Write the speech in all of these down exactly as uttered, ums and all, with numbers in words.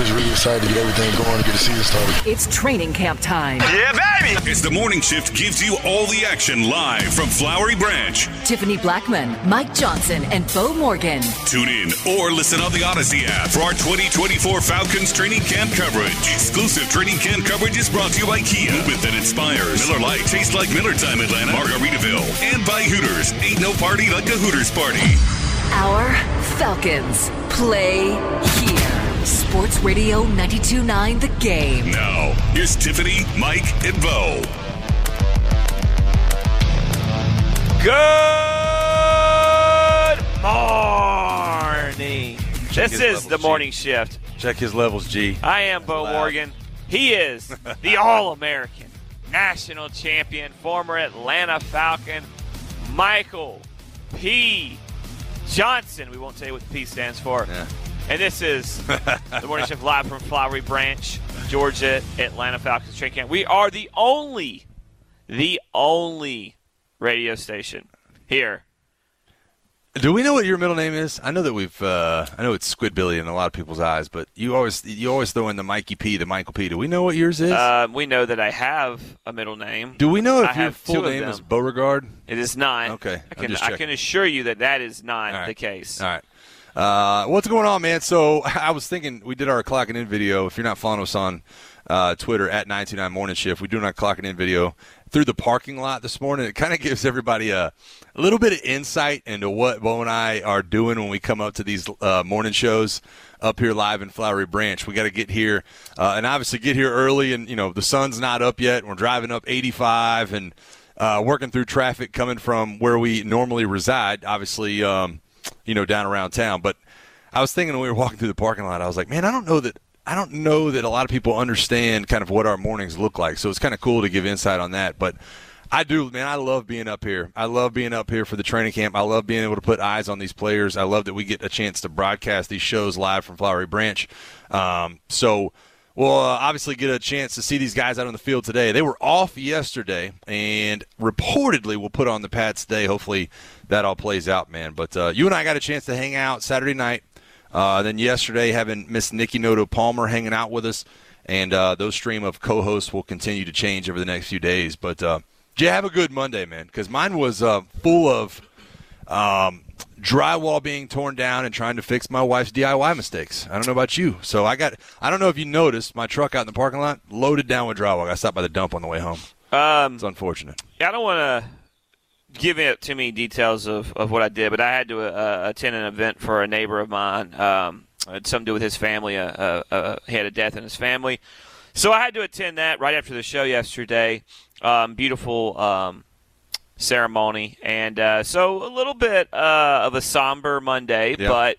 just really excited to get everything going and get the season started. It's training camp time. Yeah, baby! As the morning shift gives you all the action live from Flowery Branch. Tiffany Blackman, Mike Johnson, and Bo Morgan. Tune in or listen on the Odyssey app for our twenty twenty-four Falcons training camp coverage. Exclusive training camp coverage is brought to you by Kia. Movement that inspires. Miller Lite tastes like Miller Time Atlanta, Margaritaville. And by Hooters. Ain't no party like a Hooters party. Our Falcons play here. Sports Radio ninety-two point nine The Game. Now, here's Tiffany, Mike, and Bo. Good morning. Check this is levels, the G. morning shift. Check his levels, G. I am Bo Loud. Morgan. He is the All-American, national champion, former Atlanta Falcon, Michael P. Johnson. We won't tell you what the P stands for. Yeah. And this is the morning shift live from Flowery Branch, Georgia, Atlanta Falcons training camp. We are the only, the only radio station here. Do we know what your middle name is? I know that we've. Uh, I know it's Squidbilly in a lot of people's eyes, but you always you always throw in the Mikey P, the Michael P. Do we know what yours is? Uh, we know that I have a middle name. Do we know if I your have full two of name them. is Beauregard? It is not. Okay, I I'm can just I checking. can assure you that that is not All right. the case. All right. Uh, what's going on, man? So I was thinking we did our clocking in video. If you're not following us on uh, Twitter at nine two nine Morning Shift, we do our clocking in video through the parking lot this morning. It kind of gives everybody a, a little bit of insight into what Bo and I are doing when we come up to these uh, morning shows up here live in Flowery Branch. We got to get here uh, and obviously get here early, and you know the sun's not up yet. We're driving up eighty-five and uh, working through traffic coming from where we normally reside. Obviously. Um, you know, down around town. But I was thinking when we were walking through the parking lot, I was like, man, I don't know that I don't know that a lot of people understand kind of what our mornings look like. So it's kind of cool to give insight on that. But I do, man, I love being up here. I love being up here for the training camp. I love being able to put eyes on these players. I love that we get a chance to broadcast these shows live from Flowery Branch. Um, so we'll uh, obviously get a chance to see these guys out on the field today. They were off yesterday, and reportedly will put on the pads today. Hopefully that all plays out, man. But uh, you and I got a chance to hang out Saturday night. Uh, then yesterday, having Miss Nikki Noto Palmer hanging out with us, and uh, those stream of co-hosts will continue to change over the next few days. But uh, did you have a good Monday, man? Because mine was uh, full of um, drywall being torn down and trying to fix my wife's D I Y mistakes. I don't know about you. So I got – I don't know if you noticed, my truck out in the parking lot loaded down with drywall. I stopped by the dump on the way home. Um, It's unfortunate. I don't want to give it too many details of, of what I did, but I had to uh, attend an event for a neighbor of mine. Um, it had something to do with his family. Uh, uh, uh, he had a death in his family. So I had to attend that right after the show yesterday. Um, beautiful um, ceremony. And uh, so a little bit uh, of a somber Monday, Yeah. but,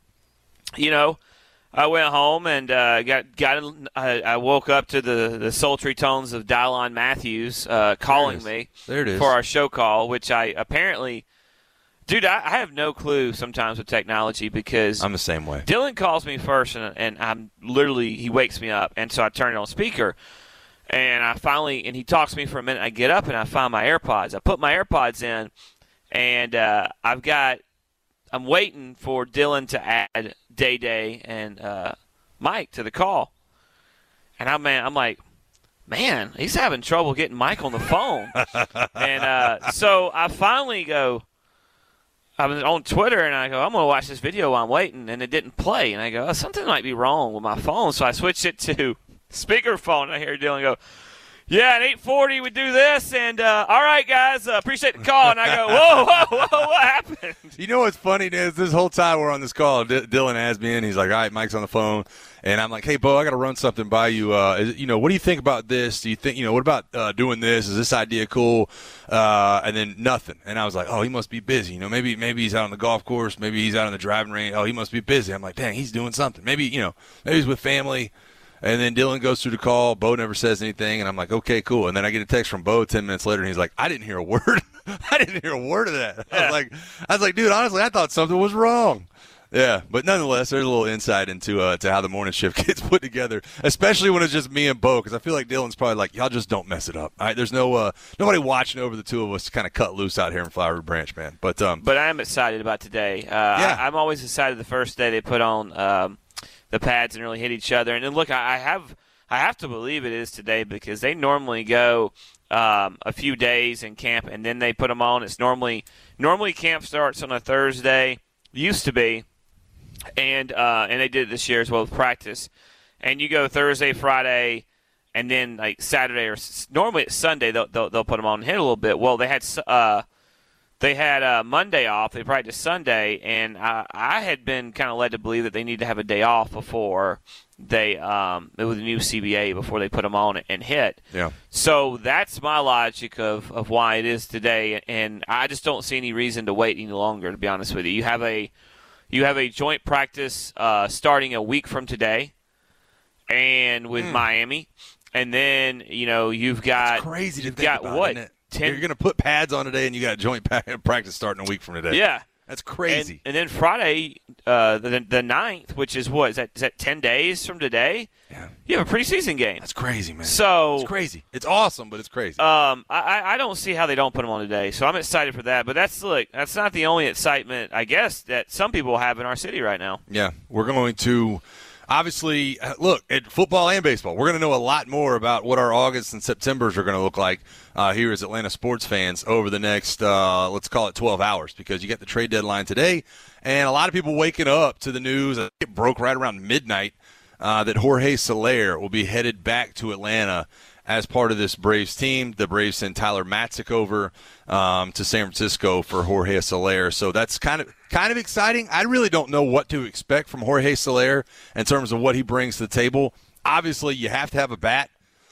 you know, I went home and uh, got got. I, I woke up to the, the sultry tones of Dylon Matthews uh, calling There it me is. There it is. for our show call, which I apparently, dude, I, I have no clue sometimes with technology because I'm the same way. Dylan calls me first and, and I'm literally he wakes me up, and so I turn it on speaker, and I finally and he talks to me for a minute. I get up and I find my AirPods. I put my AirPods in, and uh, I've got. I'm waiting for Dylan to add Day Day and uh, Mike to the call, and I'm man, I'm like, man, he's having trouble getting Mike on the phone, and uh, so I finally go. I was on Twitter and I go, I'm gonna watch this video while I'm waiting, and it didn't play, and I go, oh, something might be wrong with my phone, so I switched it to speakerphone. And I hear Dylan go, yeah, at eight forty we do this, and uh, all right, guys, uh, appreciate the call. And I go, whoa, whoa, whoa, what happened? You know what's funny is this whole time we're on this call, D- Dylan has me in. He's like, all right, Mike's on the phone. And I'm like, hey, Bo, I got to run something by you. Uh, is, you know, what do you think about this? Do you think, you know, what about uh, doing this? Is this idea cool? Uh, and then nothing. And I was like, oh, he must be busy. You know, maybe maybe he's out on the golf course. Maybe he's out on the driving range. Oh, he must be busy. I'm like, dang, he's doing something. Maybe, you know, maybe he's with family. And then Dylan goes through the call. Bo never says anything. And I'm like, okay, cool. And then I get a text from Bo ten minutes later, and he's like, I didn't hear a word. I didn't hear a word of that. I was like, I was like, dude, honestly, I thought something was wrong. Yeah, but nonetheless, there's a little insight into uh, to how the morning shift gets put together, especially when it's just me and Bo, because I feel like Dylan's probably like, y'all just don't mess it up. All right, there's no uh, nobody watching over the two of us to kind of cut loose out here in Flowery Branch, man. But um, but I am excited about today. Uh, yeah. I, I'm always excited the first day they put on um, the pads and really hit each other. And then look, I, I have I have to believe it is today because they normally go um, a few days in camp and then they put them on. It's normally normally camp starts on a Thursday, used to be, and uh, and they did it this year as well with practice. And you go Thursday, Friday, and then like Saturday or normally it's Sunday they'll they'll, they'll put them on and hit a little bit. Well, they had uh, they had uh, Monday off. They practiced Sunday, and I, I had been kind of led to believe that they need to have a day off before they um it was a new C B A before they put them on and hit. Yeah. So that's my logic of, of why it is today, and I just don't see any reason to wait any longer. To be honest with you, you have a you have a joint practice uh, starting a week from today, and with mm. Miami, and then you know you've got that's crazy to you've think got about, what isn't it? ten You're going to put pads on today, and you got a joint practice starting a week from today. Yeah. That's crazy. And, and then Friday, uh, the the ninth, which is what is that? Is that ten days from today? Yeah. You have a preseason game. That's crazy, man. So it's crazy. It's awesome, but it's crazy. Um, I I don't see how they don't put them on today. So I'm excited for that. But that's look, that's not the only excitement, I guess, that some people have in our city right now. Yeah, we're going to. Obviously, look, at football and baseball, we're going to know a lot more about what our August and Septembers are going to look like uh, here as Atlanta sports fans over the next, uh, let's call it twelve hours, because you got the trade deadline today, and a lot of people waking up to the news. It broke right around midnight uh, that Jorge Soler will be headed back to Atlanta as part of this Braves team. The Braves send Tyler Matzik over um, to San Francisco for Jorge Soler. So that's kind of kind of exciting. I really don't know what to expect from Jorge Soler in terms of what he brings to the table. Obviously, you have to have a bat.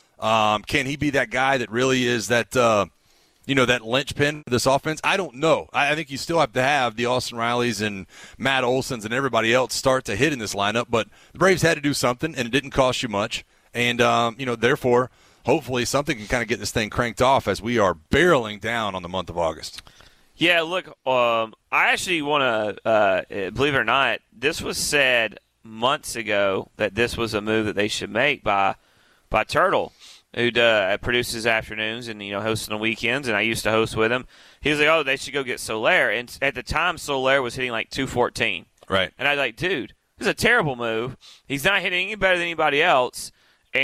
Um, can he be that guy that really is that, uh, you know, that linchpin for this offense? I don't know. I, I think you still have to have the Austin Rileys and Matt Olsons and everybody else start to hit in this lineup. But the Braves had to do something, and it didn't cost you much. And, um, you know, therefore – hopefully something can kind of get this thing cranked off as we are barreling down on the month of August. Yeah, look, um, I actually want to, uh, believe it or not, this was said months ago that this was a move that they should make by by Turtle, who uh, produces afternoons and, you know, hosts on the weekends, and I used to host with him. He was like, oh, they should go get Soler. And at the time, Soler was hitting like two fourteen. Right. And I was like, dude, this is a terrible move. He's not hitting any better than anybody else.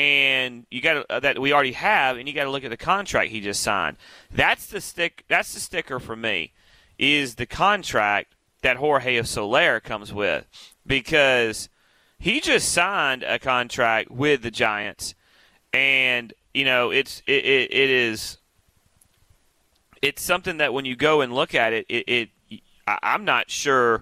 And you got uh, that we already have, and you got to look at the contract he just signed. That's the stick. That's the sticker for me, is the contract that Jorge Soler comes with, because he just signed a contract with the Giants, and you know it's it it, it is it's something that when you go and look at it, it, it I, I'm not sure.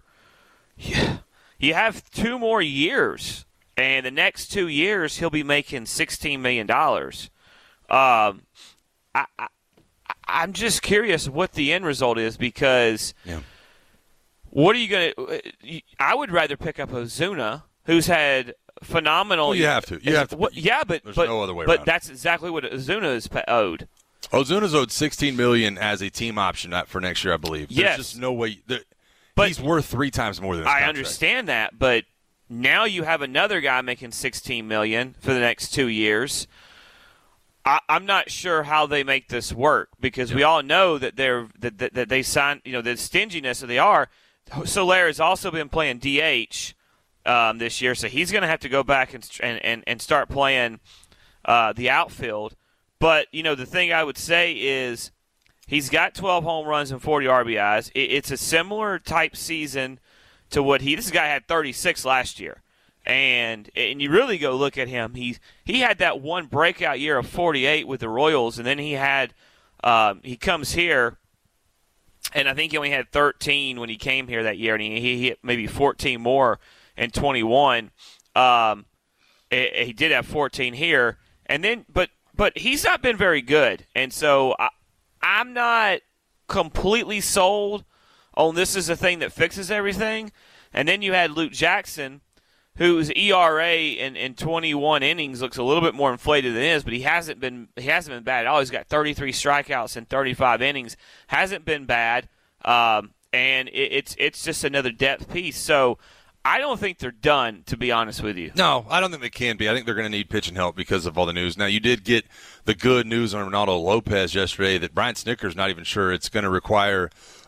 You have two more years. And the next two years, he'll be making sixteen million dollars. Um, I, I, I'm just curious what the end result is, because yeah. what are you going to – I would rather pick up Ozuna, who's had phenomenal – well, you have to. You have to. Yeah, but, There's but, no other way but around that's exactly what Ozuna is owed. Ozuna's owed sixteen million dollars as a team option for next year, I believe. There's yes. just no way – but he's worth three times more than his I contract. understand that, but – now you have another guy making sixteen million dollars for the next two years. I, I'm not sure how they make this work, because yeah. we all know that they're that, that, that they sign, you know, the stinginess that they are. Soler has also been playing D H um, this year, so he's going to have to go back and and, and start playing uh, the outfield. But you know, the thing I would say is he's got twelve home runs and forty R B Is. It, it's a similar type season to what he – this guy had thirty-six last year. And and you really go look at him. He, he had that one breakout year of forty-eight with the Royals, and then he had um, – he comes here, and I think he only had thirteen when he came here that year, and he, he hit maybe fourteen more in twenty-one. Um, he, he did have fourteen here. And then – but but he's not been very good. And so I, I'm not completely sold – oh, this is the thing that fixes everything. And then you had Luke Jackson, whose E R A in, in twenty-one innings looks a little bit more inflated than his, but he hasn't been he hasn't been bad at all. He's got thirty-three strikeouts in thirty-five innings. Hasn't been bad, um, and it, it's it's just another depth piece. So I don't think they're done, to be honest with you. No, I don't think they can be. I think they're going to need pitching help because of all the news. Now, you did get the good news on Ronaldo Lopez yesterday that Brian Snitker's not even sure it's going to require –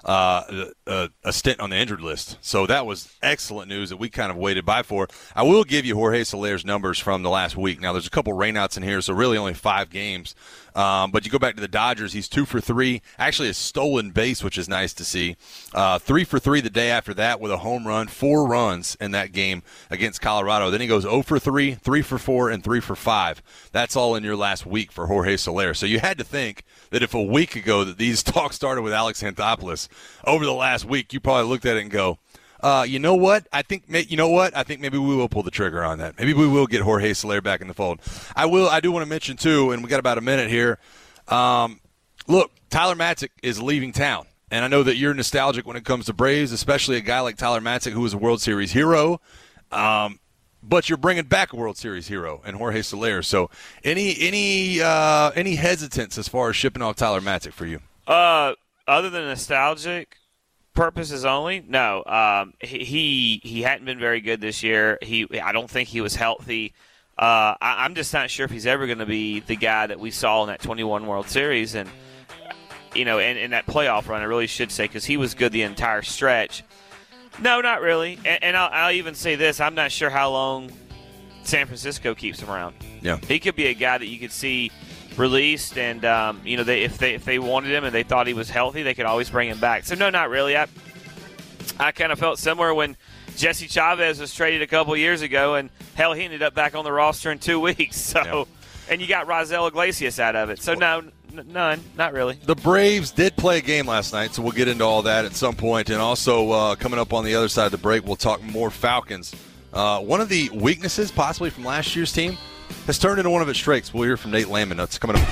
uh, a, a stint on the injured list. So that was excellent news that we kind of waited by for. I will give you Jorge Soler's numbers from the last week. Now, there's a couple rainouts in here, so really only five games. Um, but you go back to the Dodgers, he's two for three. Actually, a stolen base, which is nice to see. Uh, three for three the day after that with a home run, four runs in that game against Colorado. Then he goes oh for three, three for four, and three for five. That's all in your last week for Jorge Soler. So you had to think that if a week ago that these talks started with Alex Anthopoulos, over the last week, you probably looked at it and go, Uh, you know what? I think you know what? I think maybe we will pull the trigger on that. Maybe we will get Jorge Soler back in the fold. I will. I do want to mention too, and we got about a minute here. Um, look, Tyler Matzik is leaving town, and I know that you're nostalgic when it comes to Braves, especially a guy like Tyler Matzik, who was a World Series hero. Um, but you're bringing back a World Series hero and Jorge Soler. So, any any uh, any hesitance as far as shipping off Tyler Matzik for you? Uh, other than nostalgic purposes only, no. Um, he, he he hadn't been very good this year. He I don't think he was healthy. Uh, I, I'm just not sure if he's ever going to be the guy that we saw in that twenty-one World Series, and you know, and, and that playoff run. I really should say, because he was good the entire stretch. No, not really. And, and I'll, I'll even say this: I'm not sure how long San Francisco keeps him around. Yeah, he could be a guy that you could see released, and um, you know, they, if they if they wanted him and they thought he was healthy, they could always bring him back. So no, not really. I I kind of felt similar when Jesse Chavez was traded a couple years ago, and hell, he ended up back on the roster in two weeks. So, yeah. And you got Raisel Iglesias out of it. So no, n- none, not really. The Braves did play a game last night, so we'll get into all that at some point. And also uh, coming up on the other side of the break, we'll talk more Falcons. Uh, one of the weaknesses, possibly from last year's team, has turned into one of its strengths. We'll hear from Nate Landman. That's coming up.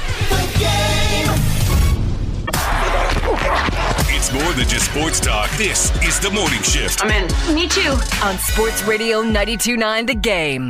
It's more than just sports talk. This is The Morning Shift. I'm in. Me too. On Sports Radio ninety-two point nine The Game.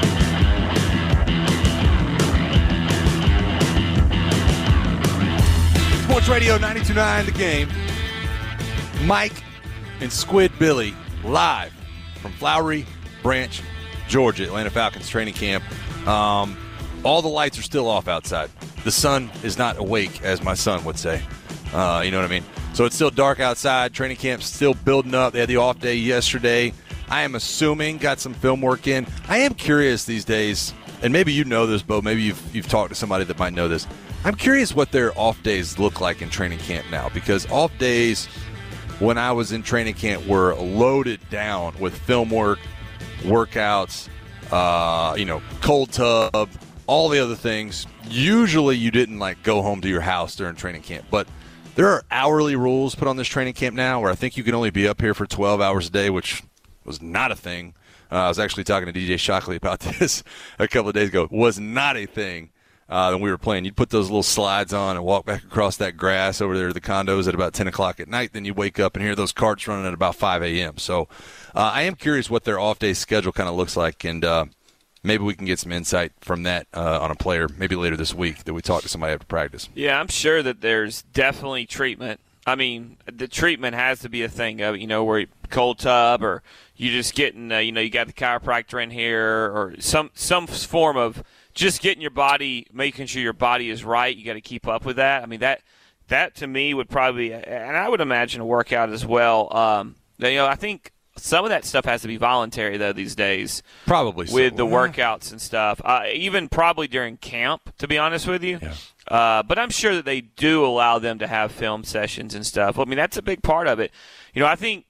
Sports Radio ninety-two point nine The Game. Mike and Squid Billy live from Flowery Branch, Georgia, Atlanta Falcons training camp. Um, all the lights are still off outside. The sun is not awake, as my son would say. Uh, you know what I mean? So it's still dark outside. Training camp's still building up. They had the off day yesterday. I am assuming got some film work in. I am curious these days, and maybe you know this, Bo. Maybe you've you've talked to somebody that might know this. I'm curious what their off days look like in training camp now, because off days when I was in training camp were loaded down with film work, workouts, uh, you know, cold tub, all the other things. Usually you didn't like go home to your house during training camp, but there are hourly rules put on this training camp now where I think you can only be up here for twelve hours a day, which was not a thing. Uh, I was actually talking to D J Shockley about this a couple of days ago. It was not a thing uh, when we were playing. You'd put those little slides on and walk back across that grass over there to the condos at about ten o'clock at night. Then you wake up and hear those carts running at about five a.m. So uh, I am curious what their off-day schedule kind of looks like, and uh, maybe we can get some insight from that uh, on a player maybe later this week that we talk to somebody after practice. Yeah, I'm sure that there's definitely treatment. I mean, the treatment has to be a thing of, you know, where you cold tub, or you just getting, uh, you know, you got the chiropractor in here, or some some form of just getting your body, making sure your body is right. You got to keep up with that. I mean, that that to me would probably, and I would imagine a workout as well. Um, you know, I think some of that stuff has to be voluntary, though, these days. Probably so. With the workouts and stuff. Uh, even probably during camp, to be honest with you. Yeah. Uh, but I'm sure that they do allow them to have film sessions and stuff. I mean, that's a big part of it. You know, I think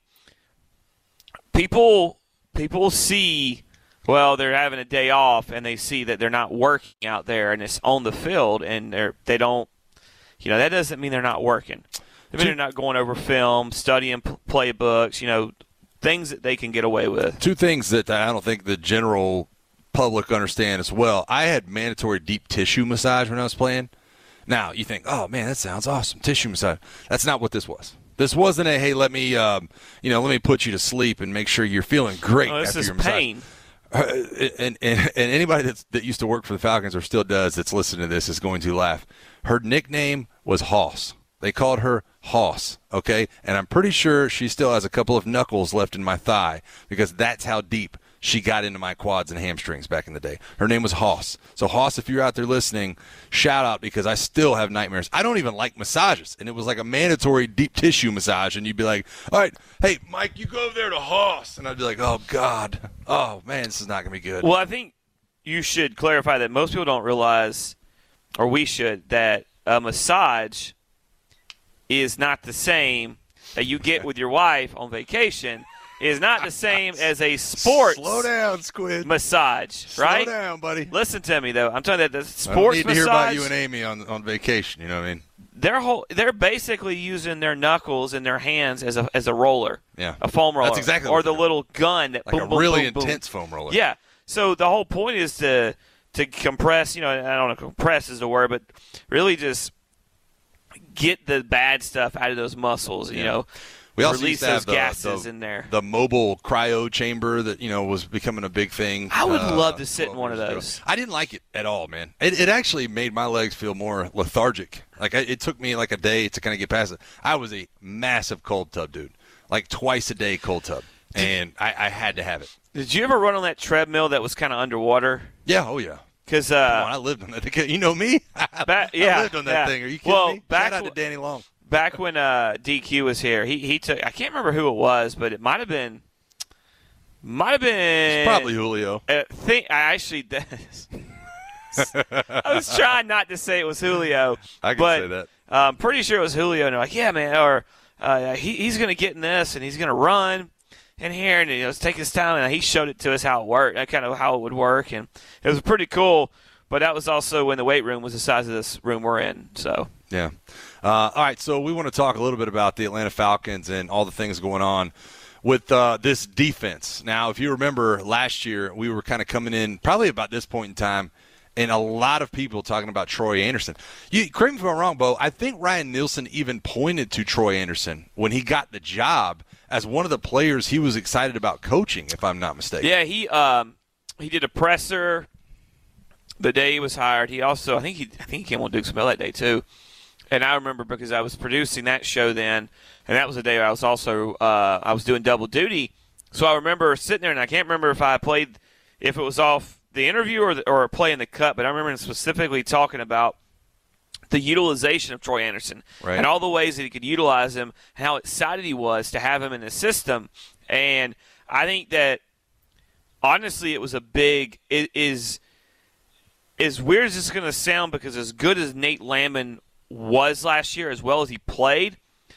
people people see, well, they're having a day off, and they see that they're not working out there, and it's on the field, and they're they don't, you know, that doesn't mean they're not working. I mean, they're not going over film, studying p- playbooks, you know, things that they can get away with. Two things that I don't think the general public understand as well. I had mandatory deep tissue massage when I was playing. Now, you think, oh, man, that sounds awesome, tissue massage. That's not what this was. This wasn't a, hey, let me, um, you know, let me put you to sleep and make sure you're feeling great oh, this after is your massage. pain. Uh, and, and, and anybody that's, that used to work for the Falcons or still does that's listening to this is going to laugh. Her nickname was Hoss. They called her Hoss, okay? And I'm pretty sure she still has a couple of knuckles left in my thigh because that's how deep she got into my quads and hamstrings back in the day. Her name was Hoss. So, Hoss, if you're out there listening, shout out, because I still have nightmares. I don't even like massages, and it was like a mandatory deep tissue massage, and you'd be like, all right, hey, Mike, you go over there to Hoss. And I'd be like, oh, God. Oh, man, this is not going to be good. Well, I think you should clarify that most people don't realize, or we should, that a massage is not the same that you get with your wife on vacation. Is not the same as a sports Slow down, Squid. massage, right? Slow down, buddy. Listen to me, though. I'm telling you that the sports I don't need to massage, hear about you and Amy on, on vacation, you know what I mean? They're, whole, they're basically using their knuckles and their hands as a as a roller, Yeah. a foam roller. That's exactly Or what the they're little gun that Like boom, a boom, really boom, boom. intense foam roller. Yeah. So the whole point is to to compress, you know, I don't know, compress is the word, but really just get the bad stuff out of those muscles, you Yeah. know. We also Release used to have those the, gases the, in there. The mobile cryo chamber that, you know, was becoming a big thing. I would uh, love to sit in twelve one of years ago. those. I didn't like it at all, man. It, it actually made my legs feel more lethargic. Like, I, it took me like a day to kind of get past it. I was a massive cold tub dude, like twice a day cold tub, and I, I had to have it. Did you ever run on that treadmill that was kind of underwater? Yeah, oh yeah. Because Come uh, on, I lived on that. You know me. Back- yeah, I lived on that yeah. thing. Are you kidding Well, me? back Shout out to w- Danny Long. back when uh, D Q was here, he he took. I can't remember who it was, but it might have been. Might have been It's probably Julio. I think I actually. I was trying not to say it was Julio. I can but say that. I'm pretty sure it was Julio. And they're like, yeah, man, or uh, he, he's going to get in this, and he's going to run in here, and you know, it's taking his time. And he showed it to us how it worked, kind of how it would work, and it was pretty cool. But that was also when the weight room was the size of this room we're in. So Yeah. Uh, all right, so we want to talk a little bit about the Atlanta Falcons and all the things going on with uh, this defense. Now, if you remember last year, we were kind of coming in probably about this point in time, and a lot of people talking about Troy Anderson. You, correct me if I'm wrong, Bo, I think Ryan Nielsen even pointed to Troy Anderson when he got the job as one of the players he was excited about coaching, if I'm not mistaken. yeah, he um, he did a presser the day he was hired. He also, I think he, I think he came on Duke's Bell that day too. And I remember because I was producing that show then, and that was the day I was also uh, I was doing double duty. So I remember sitting there, and I can't remember if I played, if it was off the interview or the, or playing the cut, but I remember specifically talking about the utilization of Troy Anderson Right. and all the ways that he could utilize him, and how excited he was to have him in the system. And I think that honestly, it was a big it is as weird as it's going to sound, because as good as Nate Landman was last year, as well as he played,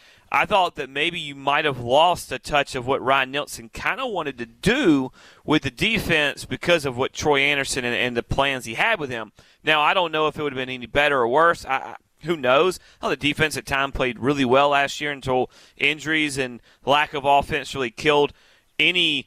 I thought that maybe you might have lost a touch of what Ryan Nielsen kind of wanted to do with the defense because of what Troy Anderson and, and the plans he had with him. Now, I don't know if it would have been any better or worse. I, I, who knows? How the defense at time played really well last year until injuries and lack of offense really killed any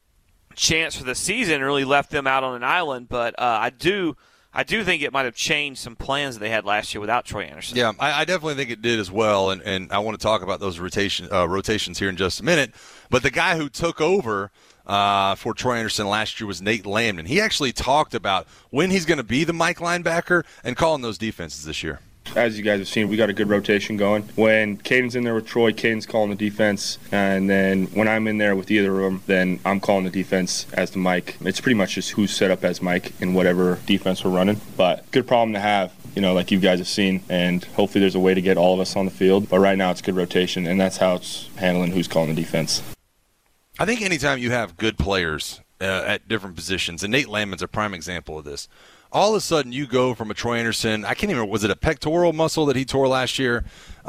chance for the season and really left them out on an island. But uh, I do I do think it might have changed some plans that they had last year without Troy Anderson. Yeah, I, I definitely think it did as well, and, and I want to talk about those rotation uh, rotations here in just a minute. But the guy who took over uh, for Troy Anderson last year was Nate Landman. He actually talked about when he's going to be the Mike linebacker and calling those defenses this year. As you guys have seen, we got a good rotation going. When Caden's in there with Troy, Caden's calling the defense. And then when I'm in there with either of them, then I'm calling the defense as the Mike. It's pretty much just who's set up as Mike in whatever defense we're running. But good problem to have, you know, like you guys have seen. And hopefully there's a way to get all of us on the field. But right now it's good rotation, and that's how it's handling who's calling the defense. I think anytime you have good players uh, at different positions, and Nate Landman's a prime example of this, all of a sudden you go from a Troy Anderson, I can't even, was it a pectoral muscle that he tore last year?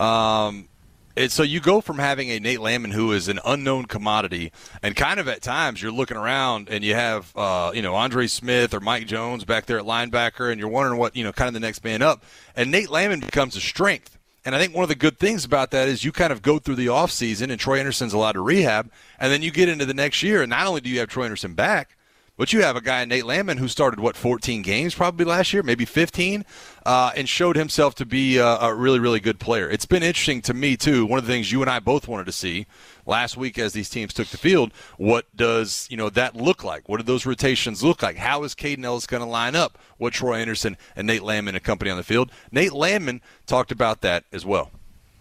Um, it, so you go from having a Nate Landman who is an unknown commodity, and kind of at times you're looking around and you have, uh, you know, Andre Smith or Mike Jones back there at linebacker, and you're wondering what, you know, kind of the next man up. And Nate Landman becomes a strength. And I think one of the good things about that is you kind of go through the offseason, and Troy Anderson's allowed to rehab, and then you get into the next year, and not only do you have Troy Anderson back, but you have a guy, Nate Landman, who started, what, fourteen games probably last year, maybe fifteen, uh, and showed himself to be a, a really, really good player. It's been interesting to me, too. One of the things you and I both wanted to see last week as these teams took the field, what does, you know, that look like? What do those rotations look like? How is Caden Ellis going to line up with Troy Anderson and Nate Landman and company on the field? Nate Landman talked about that as well.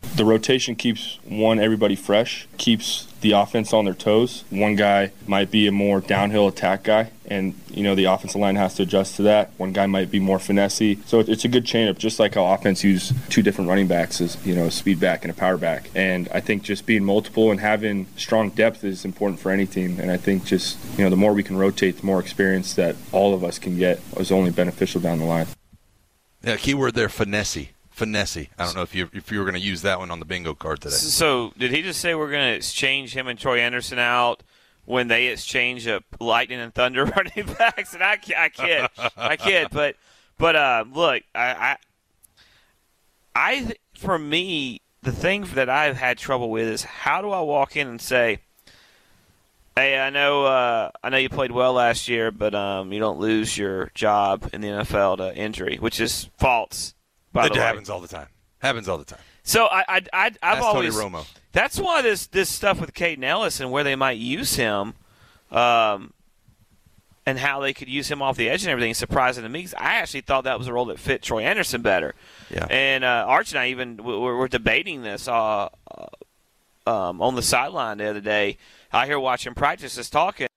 The rotation keeps, one, everybody fresh, keeps the offense on their toes. One guy might be a more downhill attack guy, and, you know, the offensive line has to adjust to that. One guy might be more finessey. So it's a good change-up, just like how offense use two different running backs, as, you know, a speed back and a power back. And I think just being multiple and having strong depth is important for any team. And I think just, you know, the more we can rotate, the more experience that all of us can get is only beneficial down the line. Yeah, keyword there, finessey. Finessey. I don't know if you if you were going to use that one on the bingo card today. So did he just say we're going to exchange him and Troy Anderson out when they exchange a Lightning and Thunder running backs? And I, I kid, I kid. But but uh, look, I, I I for me the thing that I've had trouble with is how do I walk in and say, hey, I know uh, I know you played well last year, but um, you don't lose your job in the N F L to injury, which is false. By That the way. happens all the time. Happens all the time. So I, I, I I've That's always Tony Romo. That's why this this stuff with Caden Ellis and where they might use him, um, and how they could use him off the edge and everything is surprising to me. 'Cause I actually thought that was a role that fit Troy Anderson better. Yeah. And uh, Arch and I even were, were debating this uh, um, on the sideline the other day. I hear watching practices talking.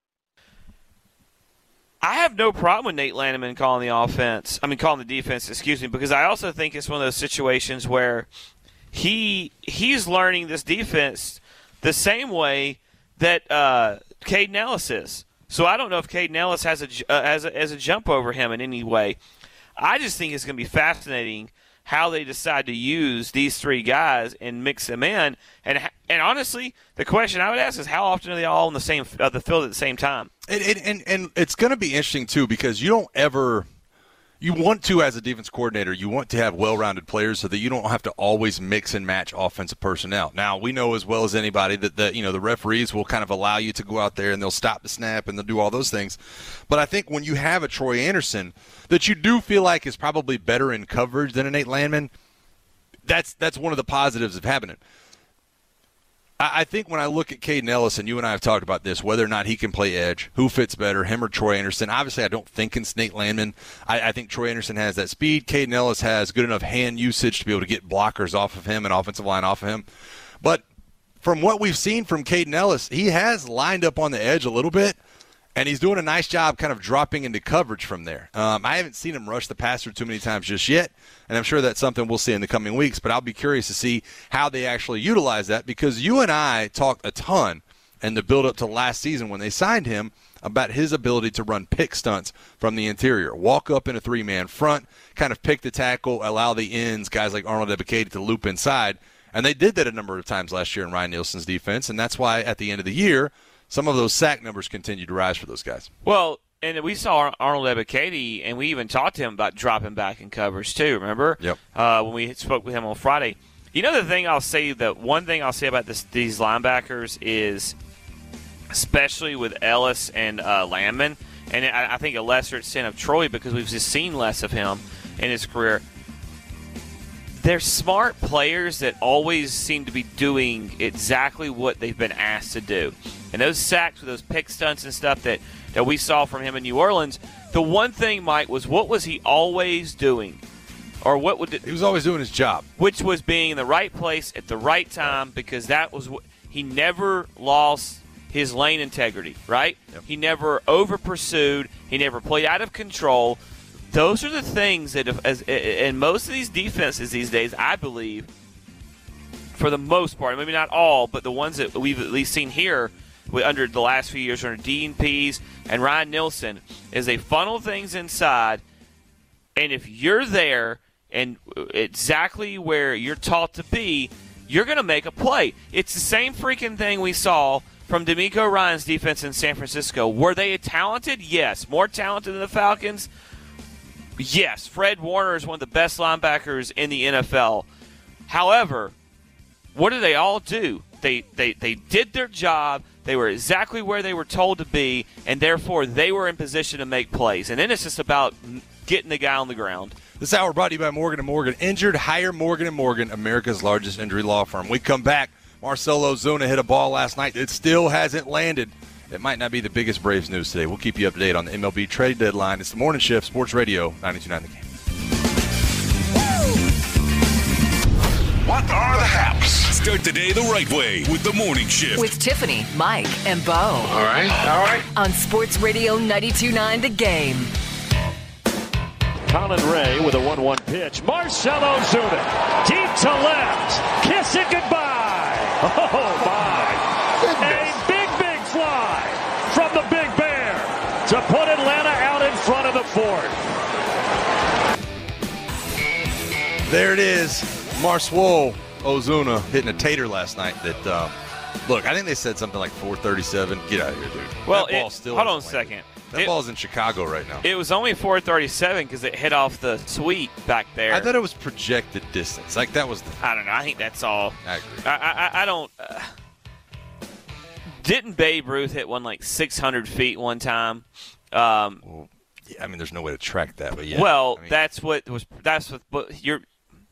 I have no problem with Nate Lanneman calling the offense. I mean, calling the defense, excuse me, because I also think it's one of those situations where he he's learning this defense the same way that uh, Caden Ellis is. So I don't know if Caden Ellis has a, uh, has a has a jump over him in any way. I just think it's going to be fascinating how they decide to use these three guys and mix them in. And and honestly, the question I would ask is how often are they all on the same uh, the field at the same time? And, and, and, and it's going to be interesting, too, because you don't ever – you want to, as a defense coordinator, you want to have well-rounded players so that you don't have to always mix and match offensive personnel. Now, we know as well as anybody that the, you know, the referees will kind of allow you to go out there and they'll stop the snap and they'll do all those things. But I think when you have a Troy Anderson that you do feel like is probably better in coverage than a Nate Landman, that's, that's one of the positives of having it. I think when I look at Caden Ellis, and you and I have talked about this, whether or not he can play edge, who fits better, him or Troy Anderson. Obviously, I don't think it's Nate Landman. I, I think Troy Anderson has that speed. Caden Ellis has good enough hand usage to be able to get blockers off of him and offensive line off of him. But from what we've seen from Caden Ellis, he has lined up on the edge a little bit, and he's doing a nice job kind of dropping into coverage from there. Um, I haven't seen him rush the passer too many times just yet, and I'm sure that's something we'll see in the coming weeks, but I'll be curious to see how they actually utilize that because you and I talked a ton in the build-up to last season when they signed him about his ability to run pick stunts from the interior, walk up in a three-man front, kind of pick the tackle, allow the ends, guys like Arnold Ebiketie to loop inside, and they did that a number of times last year in Ryan Nielsen's defense, and that's why at the end of the year, some of those sack numbers continue to rise for those guys. Well, and we saw Arnold Ebiketie, and we even talked to him about dropping back in coverage too, remember? Yep. Uh, when we spoke with him on Friday. You know the thing I'll say, the one thing I'll say about this, these linebackers is, especially with Ellis and uh, Landman, and I, I think a lesser extent of Troy because we've just seen less of him in his career, they're smart players that always seem to be doing exactly what they've been asked to do. And those sacks with those pick stunts and stuff that, that we saw from him in New Orleans, the one thing, Mike, was what was he always doing? Or what would it, He was always doing his job. which was being in the right place at the right time because that was what he never lost his lane integrity, right? Yep. He never over pursued. He never played out of control. Those are the things that, if, as in most of these defenses these days, I believe, for the most part, maybe not all, but the ones that we've at least seen here under the last few years under D and P's and Ryan Nielsen, is they funnel things inside, and if you're there and exactly where you're taught to be, you're going to make a play. It's the same freaking thing we saw from DeMeco Ryans' defense in San Francisco. Were they talented? Yes. More talented than the Falcons? Yes. Fred Warner is one of the best linebackers in the N F L. However, what do they all do? They, they, they did their job. They were exactly where they were told to be, and therefore they were in position to make plays. And then it's just about getting the guy on the ground. This hour brought to you by Morgan and Morgan. Injured, hire Morgan and Morgan, America's largest injury law firm. We come back. Marcelo Zuna hit a ball last night. It still hasn't landed. It might not be the biggest Braves news today. We'll keep you up to date on the M L B trade deadline. It's the Morning Shift, Sports Radio ninety-two point nine The Game. What are the haps? Start the day the right way with the Morning Shift. With Tiffany, Mike, and Bo. All right, all right. On Sports Radio ninety-two point nine The Game. Colin Ray with a one one pitch. Marcell Ozuna deep to left. Kiss it goodbye. Oh, my. A big, big fly from the Big Bear to put Atlanta out in front of the fourth. There it is. Marcell Ozuna hitting a tater last night that, uh, look, I think they said something like four thirty-seven. Get out of here, dude. Well, that ball it, still hold on a isn't landing. second. That it, ball's in Chicago right now. It was only four thirty-seven because it hit off the suite back there. I thought it was projected distance. Like, that was the... I don't know. I think that's all. I agree. I, I, I don't... Uh, didn't Babe Ruth hit one like six hundred feet one time? Um, well, yeah, I mean, there's no way to track that, but yeah. Well, I mean, that's what was... That's what... But you're...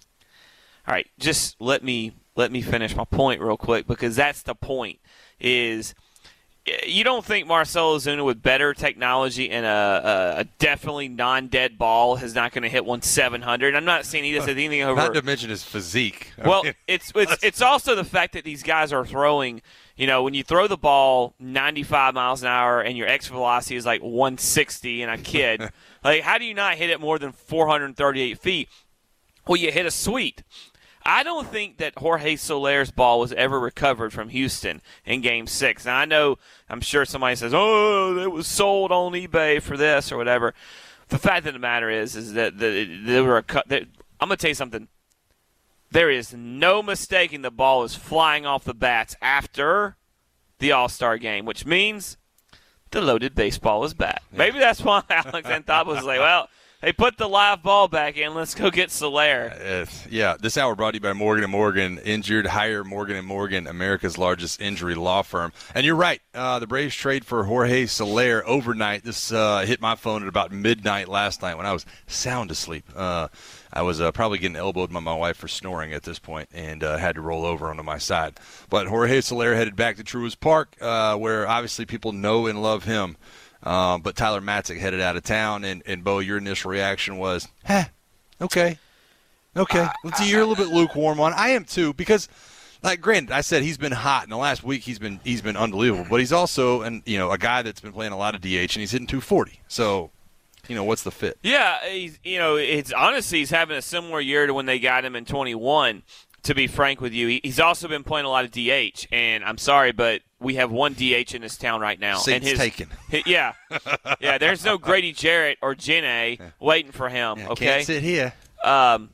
All right, just let me let me finish my point real quick because that's the point. Is you don't think Marcell Ozuna with better technology and a, a, a definitely non-dead ball is not going to hit one seven hundred? I'm not saying he doesn't have anything over. Not to mention his physique. I Well, mean, it's it's it's also the fact that these guys are throwing. You know, when you throw the ball ninety-five miles an hour and your exit velocity is like one sixty, and a kid, like how do you not hit it more than four hundred thirty-eight feet? Well, you hit a sweet. I don't think that Jorge Soler's ball was ever recovered from Houston in Game Six. Now I know, I'm sure somebody says, "Oh, it was sold on eBay for this or whatever." The fact of the matter is, is that the, there were a. That, I'm gonna tell you something. There is no mistaking the ball is flying off the bats after the All-Star game, which means the loaded baseball is back. Yeah. Maybe that's why Alex Anthopoulos was like, "Well." Hey, put the live ball back in. Let's go get Soler. Uh, yeah, this hour brought to you by Morgan and Morgan. Injured, hire Morgan and Morgan, America's largest injury law firm. And you're right. Uh, the Braves trade for Jorge Soler overnight. This uh, hit my phone at about midnight last night when I was sound asleep. Uh, I was uh, probably getting elbowed by my wife for snoring at this point and uh, had to roll over onto my side. But Jorge Soler headed back to Truist Park, uh, where obviously people know and love him. Uh, but Tyler Matzik headed out of town, and, and Bo, your initial reaction was, "Huh, okay, okay." Uh, Let's see, you're a little bit lukewarm on. I am too, because, like, granted, I said he's been hot in the last week. He's been he's been unbelievable, but he's also, and you know, a guy that's been playing a lot of D H, and he's hitting two forty. So, you know, what's the fit? Yeah, he's, you know, it's honestly he's having a similar year to when they got him in twenty-one. To be frank with you, he's also been playing a lot of D H, and I'm sorry, but we have one D H in this town right now. Seat's and his, taken. His, yeah, yeah. There's no Grady Jarrett or Jenna waiting for him. Yeah, okay, can't sit here. Um,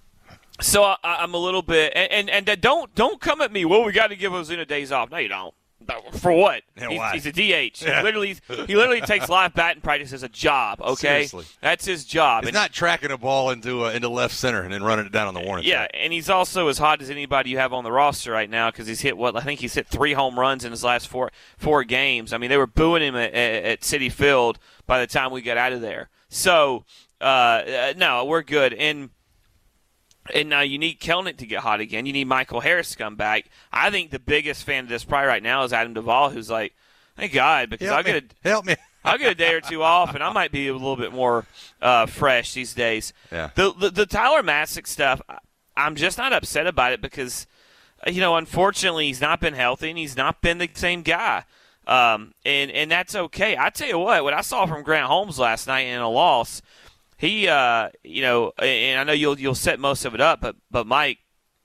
so I, I'm a little bit, and, and and don't don't come at me. Well, we got to give Ozuna days off. No, you don't. For what? Yeah, he's, why? he's a D H. Yeah. He literally, he literally takes live batting practice as a job. Okay, Seriously. That's his job. He's and, not tracking a ball into uh, into left center and then running it down on the warning Yeah, track. and he's also as hot as anybody you have on the roster right now because he's hit what I think he's hit three home runs in his last four four games. I mean, they were booing him at, at, at Citi Field by the time we got out of there. So uh, no, we're good. And and uh, you need Kelnick to get hot again. You need Michael Harris to come back. I think the biggest fan of this probably right now is Adam Duvall, who's like, thank God, because Help I'll get me. a Help me. I'll get a day or two off, and I might be a little bit more uh, fresh these days. Yeah. The, the the Tyler Matzik stuff, I'm just not upset about it because, you know, unfortunately he's not been healthy and he's not been the same guy, um, and and that's okay. I tell you what, what I saw from Grant Holmes last night in a loss, he, uh, you know, and I know you'll you'll set most of it up, but but Mike,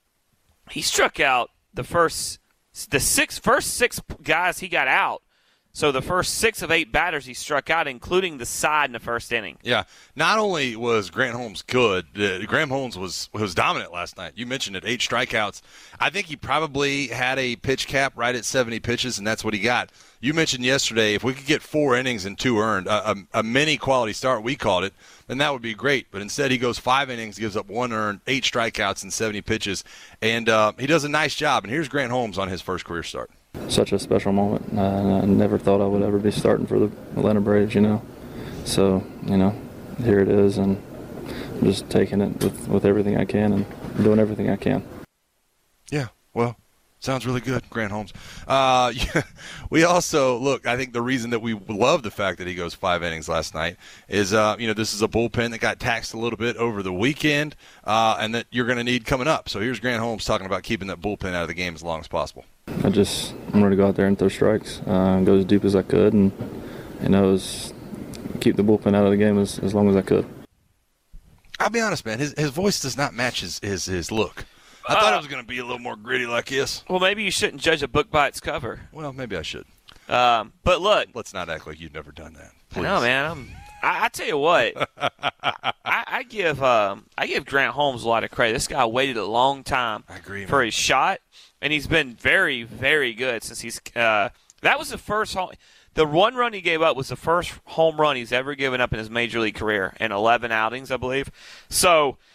he struck out the first the six first six guys he got out. So the first six of eight batters he struck out, including the side in the first inning. Yeah. Not only was Grant Holmes good, uh, Graham Holmes was was dominant last night. You mentioned it, eight strikeouts. I think he probably had a pitch cap right at seventy pitches, and that's what he got. You mentioned yesterday, if we could get four innings and two earned, a, a, a mini quality start, we called it, then that would be great. But instead he goes five innings, gives up one earned, eight strikeouts and seventy pitches, and uh, he does a nice job. And here's Grant Holmes on his first career start. Such a special moment. Uh, I never thought I would ever be starting for the Atlanta Braves, you know. So, you know, here it is, and I'm just taking it with, with everything I can and doing everything I can. Yeah, well, Sounds really good, Grant Holmes. Uh, yeah, we also, look, I think the reason that we love the fact that he goes five innings last night is, uh, you know, this is a bullpen that got taxed a little bit over the weekend uh, and that you're going to need coming up. So here's Grant Holmes talking about keeping that bullpen out of the game as long as possible. I just, I'm ready to go out there and throw strikes, uh, go as deep as I could, and, you know, was, keep the bullpen out of the game as, as long as I could. I'll be honest, man, his, his voice does not match his, his, his look. I thought uh, it was going to be a little more gritty like this. Well, maybe you shouldn't judge a book by its cover. Well, maybe I should. Um, but look. Let's not act like you've never done that. Please. No, man. I'm, I, I tell you what. I, I give um, I give Grant Holmes a lot of credit. This guy waited a long time I agree, for man. his shot, and he's been very, very good since he's uh, – that was the first home – the one run he gave up was the first home run he's ever given up in his major league career in eleven outings, I believe. So –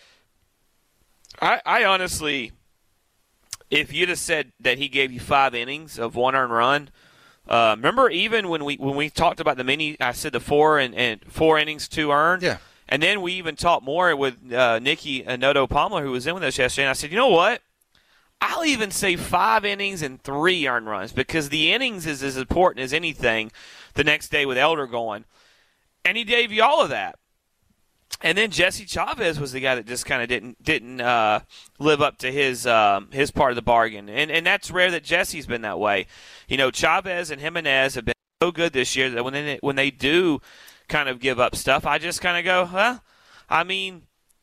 I, I honestly, if you'd have said that he gave you five innings of one earned run, uh, remember even when we when we talked about the mini, I said the four and, and four innings, two earned. Yeah. And then we even talked more with uh, Nikki Noto Palmer, who was in with us yesterday. And I said, you know what? I'll even say five innings and three earned runs because the innings is as important as anything. The next day with Elder going, and he gave you all of that. And then Jesse Chavez was the guy that just kind of didn't didn't uh, live up to his um, his part of the bargain, and and that's rare that Jesse's been that way. You know, Chavez and Jimenez have been so good this year that when they when they do kind of give up stuff, I just kind of go, huh? I mean,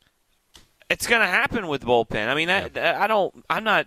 it's going to happen with the bullpen. I mean, I, I don't, I'm not,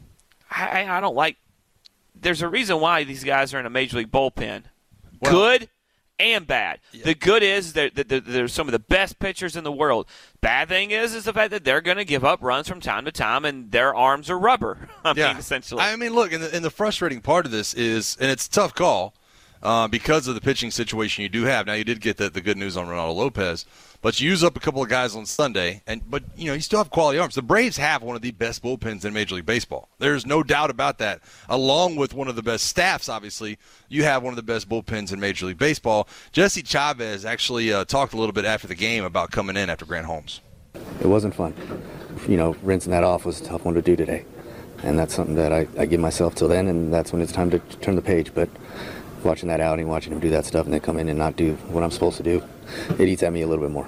I I don't like. There's a reason why these guys are in a major league bullpen. Well, good. And bad. Yeah. The good is that they're some of the best pitchers in the world. Bad thing is is the fact that they're going to give up runs from time to time, and their arms are rubber. I yeah. mean, essentially. I mean, look, and the, and the frustrating part of this is, and it's a tough call uh, because of the pitching situation you do have. Now, you did get the, the good news on Ronaldo Lopez, but you use up a couple of guys on Sunday, and but you know you still have quality arms. The Braves have one of the best bullpens in Major League Baseball. There's no doubt about that. Along with one of the best staffs, obviously, you have one of the best bullpens in Major League Baseball. Jesse Chavez actually uh, talked a little bit after the game about coming in after Grant Holmes. It wasn't fun. You know, rinsing that off was a tough one to do today, and that's something that I, I give myself till then, and that's when it's time to turn the page. But watching that outing, watching him do that stuff, and then come in and not do what I'm supposed to do, it eats at me a little bit more.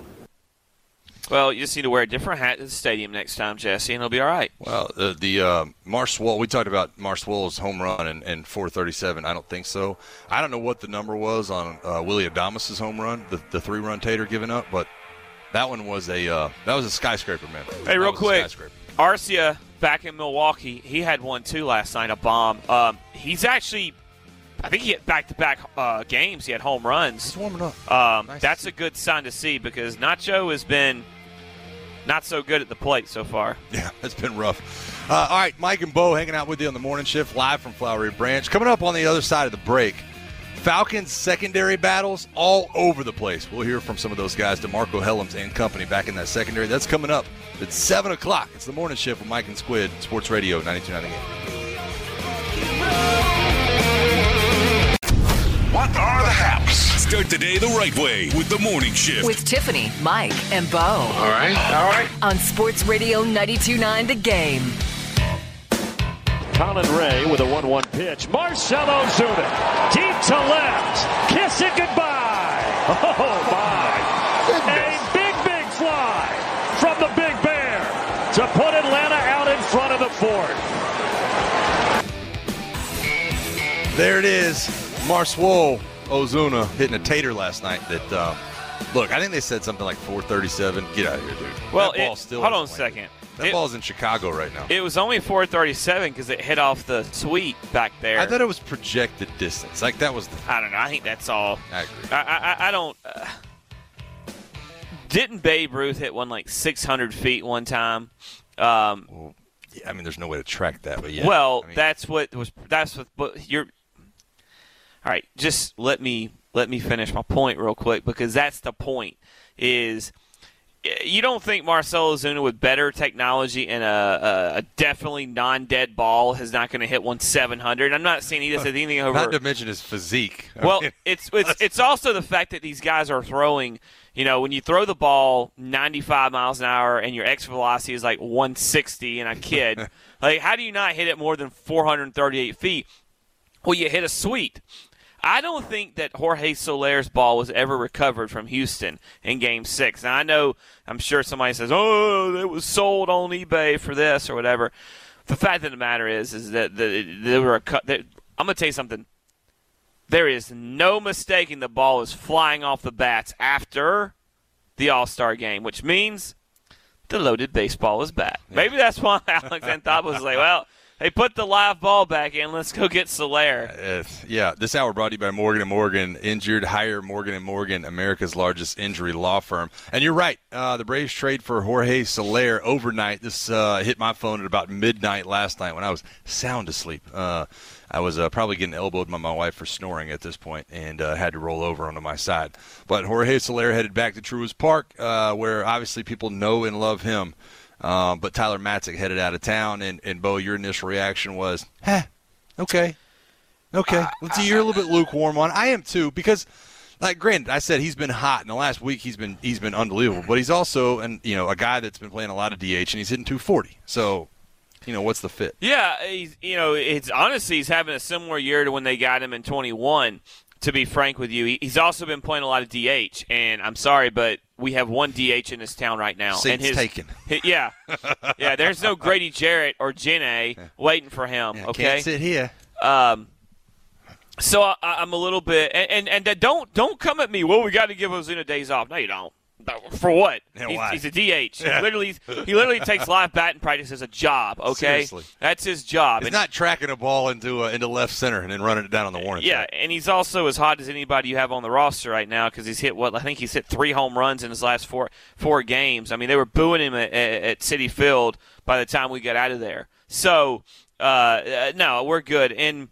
Well, you just need to wear a different hat to the stadium next time, Jesse, and it'll be all right. Well, uh, the uh, Marsh Swole, we talked about Marsh Swole's home run and, and four thirty-seven. I don't think so. I don't know what the number was on uh, Willie Adames' home run, the, the three-run Tater given up, but that one was a uh, that was a skyscraper, man. Hey, real quick, Arcia back in Milwaukee, he had one too last night, a bomb. Um, he's actually. I think he had back-to-back uh, games. He had home runs. He's warming up. Um, nice that's a good sign to see because Nacho has been not so good at the plate so far. Yeah, it's been rough. Uh, all right, Mike and Bo hanging out with you on the morning shift live from Flowery Branch. Coming up on the other side of the break, Falcons secondary battles all over the place. We'll hear from some of those guys, DeMarco Helms and company back in that secondary. That's coming up at seven o'clock. It's the morning shift with Mike and Squid, Sports Radio ninety-two point nine The Game. What are the haps? Start the day the right way with the morning shift. With Tiffany, Mike, and Bo. All right, all right. On Sports Radio ninety-two point nine The Game. Colin Ray with a one one pitch. Marcell Ozuna deep to left. Kiss it goodbye. Oh, my. Goodness. A big, big fly from the Big Bear to put Atlanta out in front of the fourth. There it is. Marcell Ozuna hitting a tater last night that, uh, look, I think they said something like four thirty-seven. Get out of here, dude. Well, that ball it, still hold on a playing. second. That it, ball's in Chicago right now. It was only four thirty-seven because it hit off the suite back there. I thought it was projected distance. Like, that was the... I don't know. I think that's all. I agree. I, I, I don't... Uh, didn't Babe Ruth hit one like six hundred feet one time? Um, well, yeah, I mean, there's no way to track that, but yeah. Well, I mean, that's what was... That's what... But you're... All right, just let me let me finish my point real quick because that's the point. Is you don't think Marcell Ozuna with better technology and a, a, a definitely non-dead ball is not going to hit one seven hundred? I'm not saying he does anything over. Not to mention his physique. Well, it's it's it's also the fact that these guys are throwing. You know, when you throw the ball ninety-five miles an hour and your exit velocity is like one sixty, and I kid, like how do you not hit it more than four hundred thirty-eight feet? Well, you hit a sweet. I don't think that Jorge Soler's ball was ever recovered from Houston in Game Six. Now I know, I'm sure somebody says, "Oh, it was sold on eBay for this or whatever." The fact of the matter is, is that the, there were a cut. I'm gonna tell you something. There is no mistaking the ball is flying off the bats after the All-Star game, which means the loaded baseball is back. Yeah. Maybe that's why Alex Anthopoulos was like, well, hey, put the live ball back in. Let's go get Soler. Uh, yeah, this hour brought to you by Morgan and Morgan. Injured, hire Morgan and Morgan, America's largest injury law firm. And you're right. Uh, the Braves trade for Jorge Soler overnight. This uh, hit my phone at about midnight last night when I was sound asleep. Uh, I was uh, probably getting elbowed by my wife for snoring at this point and uh, had to roll over onto my side. But Jorge Soler headed back to Truist Park, uh, where obviously people know and love him. Um, but Tyler Matzik headed out of town, and, and Bo, your initial reaction was, "Huh, okay, okay." Let's see, you're a little bit lukewarm on. I am too, because, like, granted, I said he's been hot in the last week. He's been he's been unbelievable, but he's also, and you know, a guy that's been playing a lot of D H, and he's hitting two forty. So, you know, what's the fit? Yeah, he's, you know, it's honestly he's having a similar year to when they got him in twenty-one. To be frank with you, he's also been playing a lot of D H, and I'm sorry, but we have one D H in this town right now. Seat's and his, taken. His, yeah, yeah. There's no Grady Jarrett or Jenna waiting for him. Yeah, okay, can't sit here. Um, so I, I'm a little bit, and and, and don't don't come at me. Well, we got to give Ozuna days off. No, you don't. For what? Yeah, he's, why? he's a D H. Yeah. He literally he literally takes live batting practice as a job. Okay, Seriously. That's his job. He's and, not tracking a ball into uh, into left center and then running it down on the warning Yeah, track. and he's also as hot as anybody you have on the roster right now because he's hit what I think he's hit three home runs in his last four four games. I mean, they were booing him at, at, at Citi Field by the time we got out of there. So uh, no, we're good. And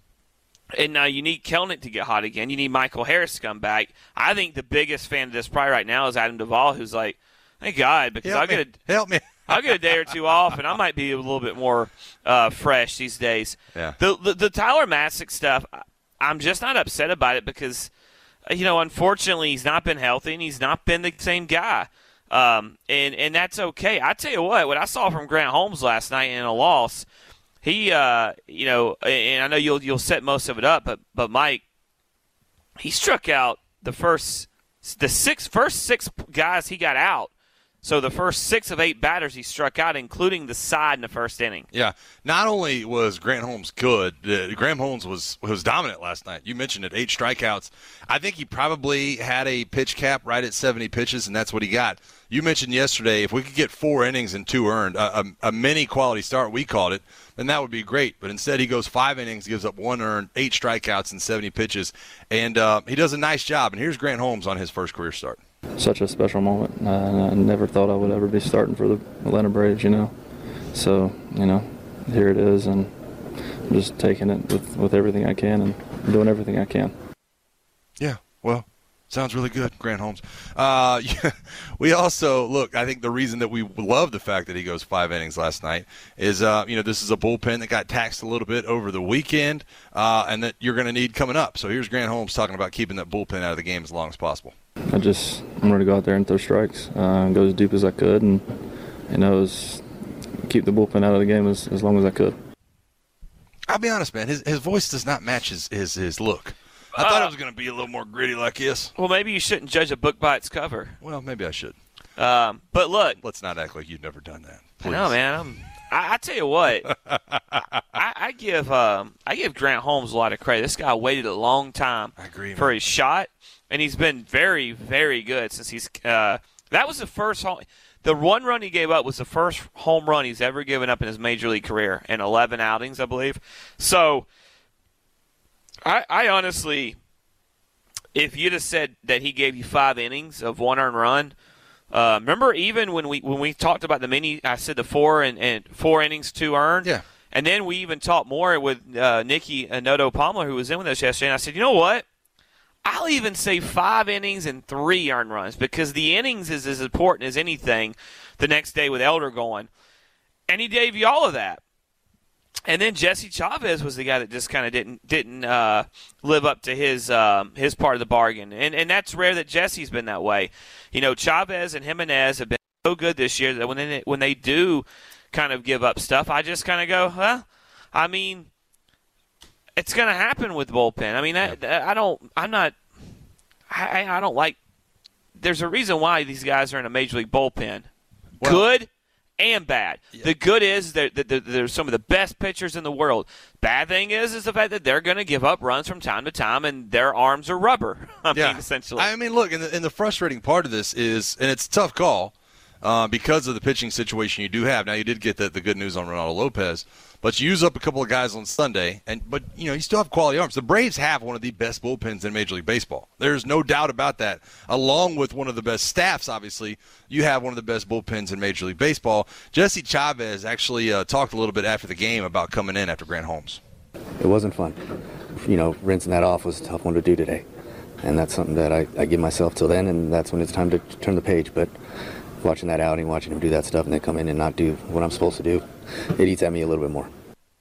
and now you need Kelnick to get hot again. You need Michael Harris to come back. I think the biggest fan of this probably right now is Adam Duvall, who's like, thank God, because Help I'll get me. a Help me. I'll get a day or two off, and I might be a little bit more uh, fresh these days. Yeah. The, the the Tyler Matzik stuff, I'm just not upset about it because, you know, unfortunately he's not been healthy and he's not been the same guy, um, and and that's okay. I tell you what, what I saw from Grant Holmes last night in a loss, he, uh, you know, and I know you'll you'll set most of it up, but but Mike, he struck out the first the six first six guys he got out. So the first six of eight batters he struck out, including the side in the first inning. Yeah. Not only was Grant Holmes good, uh, Graham Holmes was was dominant last night. You mentioned it, eight strikeouts. I think he probably had a pitch cap right at seventy pitches, and that's what he got. You mentioned yesterday, if we could get four innings and two earned, a, a, a mini quality start, we called it, then that would be great. But instead he goes five innings, gives up one earned, eight strikeouts, and seventy pitches. And uh, he does a nice job. And here's Grant Holmes on his first career start. Such a special moment. Uh, I never thought I would ever be starting for the Atlanta Braves, you know. So, you know, here it is, and I'm just taking it with, with everything I can and doing everything I can. Yeah, well, sounds really good, Grant Holmes. Uh, yeah, we also, look, I think the reason that we love the fact that he goes five innings last night is, uh, you know, this is a bullpen that got taxed a little bit over the weekend uh, and that you're going to need coming up. So here's Grant Holmes talking about keeping that bullpen out of the game as long as possible. I just, I'm ready to go out there and throw strikes, uh, go as deep as I could, and, you know, was, keep the bullpen out of the game as, as long as I could. I'll be honest, man, his his voice does not match his, his, his look. I uh, thought it was going to be a little more gritty like this. Well, maybe you shouldn't judge a book by its cover. Well, maybe I should. Um, but look. Let's not act like you've never done that. Please. I know, man. I'm, I, I tell you what, I, I give um, I give Grant Holmes a lot of credit. This guy waited a long time I agree, for man. his shot, and he's been very, very good since he's uh, – that was the first home – the one run he gave up was the first home run he's ever given up in his major league career in eleven outings, I believe. So I, I honestly – if you'd have said that he gave you five innings of one earned run – Uh, remember, even when we when we talked about the mini, I said the four and, and four innings, two earned. Yeah. And then we even talked more with uh, Nikki Noto Palmer, who was in with us yesterday. And I said, you know what? I'll even say five innings and three earned runs because the innings is as important as anything the next day with Elder going. And he gave you all of that. And then Jesse Chavez was the guy that just kind of didn't didn't uh, live up to his um, his part of the bargain. And and that's rare that Jesse's been that way. You know, Chavez and Jimenez have been so good this year that when they, when they do kind of give up stuff, I just kind of go, well, I mean, it's going to happen with bullpen. I mean, I, I don't, I'm not, I, I don't like, there's a reason why these guys are in a Major League bullpen. Well, good and bad. Yeah. The good is that they're, they're some of the best pitchers in the world. Bad thing is is the fact that they're going to give up runs from time to time, and their arms are rubber. I yeah. mean, essentially. I mean, look, and the, and the frustrating part of this is, and it's a tough call uh, because of the pitching situation you do have. Now, you did get the, the good news on Ronaldo Lopez, but you use up a couple of guys on Sunday, and but you know you still have quality arms. The Braves have one of the best bullpens in Major League Baseball. There's no doubt about that. Along with one of the best staffs, obviously, you have one of the best bullpens in Major League Baseball. Jesse Chavez actually uh, talked a little bit after the game about coming in after Grant Holmes. It wasn't fun. You know, rinsing that off was a tough one to do today, and that's something that I, I give myself till then, and that's when it's time to turn the page. But watching that outing, watching him do that stuff, and then come in and not do what I'm supposed to do, it eats at me a little bit more.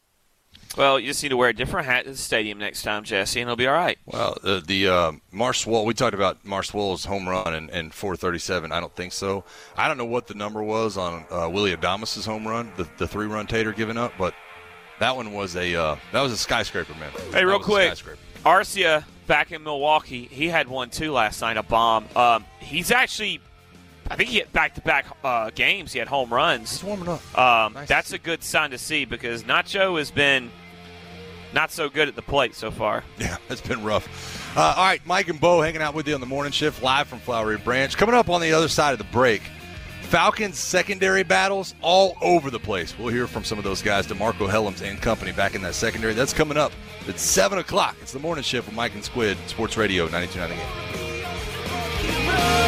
Well, you just need to wear a different hat to the stadium next time, Jesse, and it'll be all right. Well, uh, the uh, Marsh Swole, we talked about Marsh Swole's home run and, and four thirty-seven. I don't think so. I don't know what the number was on uh, Willie Adames' home run, the, the three-run Tater given up, but that one was a uh, that was a skyscraper, man. Hey, real quick, Arcia back in Milwaukee, he had one too last night, a bomb. Um, he's actually, I think he had back-to-back uh, games. He had home runs. He's warming up. Um, nice. That's a good sign to see because Nacho has been not so good at the plate so far. Yeah, it's been rough. Uh, all right, Mike and Bo hanging out with you on the morning shift, live from Flowery Branch. Coming up on the other side of the break, Falcons secondary battles all over the place. We'll hear from some of those guys, DeMarco Helms and company, back in that secondary. That's coming up at seven o'clock. It's the morning shift with Mike and Squid, Sports Radio ninety-two point nine The Game.